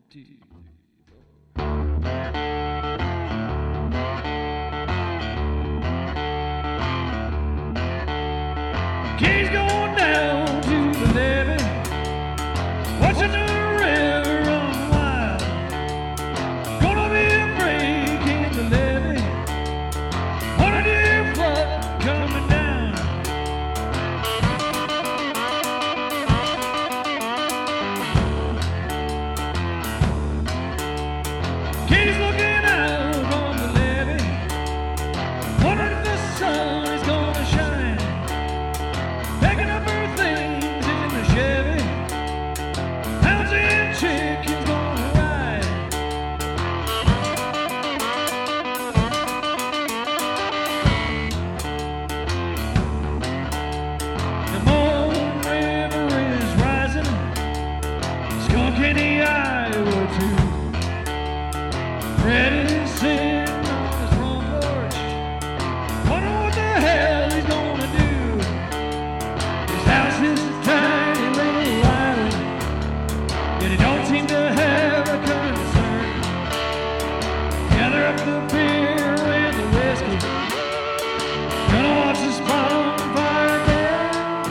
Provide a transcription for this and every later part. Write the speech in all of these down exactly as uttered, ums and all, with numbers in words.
two. King's going down to the levee, watching the river run wild. Gonna be a break in the levee, on a deer flood coming down. King's looking out on the levee, wondering if the sun is gonna shine. Packing up her things in the Chevy, hounds and chickens gonna ride. The Moon River is rising, skunk in the Iowa too. Fred is sitting on his front porch, wondering what the hell he's gonna do. His house is a tiny little island, yet he don't seem to have a concern. Gather up the beer and the whiskey, gonna watch this bonfire burn.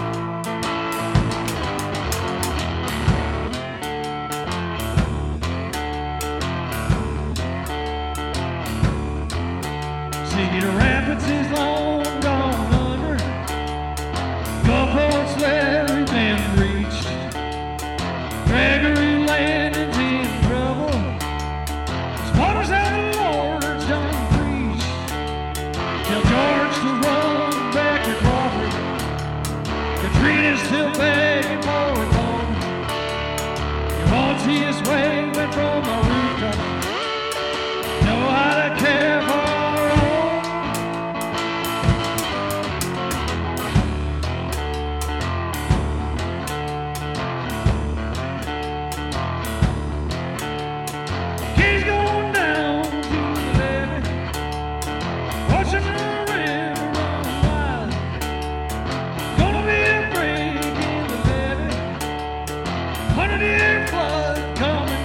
Cedar Rapids is long gone under, Gulfport's never been reached. Gregory Landing's in trouble, spotters how the Lord's done preached. Tell George to run back to Crawford, Katrina's still begging for a phone. You won't see us waving from a rooftop, know how to care for our own. King's going down to the levee, watching the river run wild. Gonna be a break in the levee, hundred year flood coming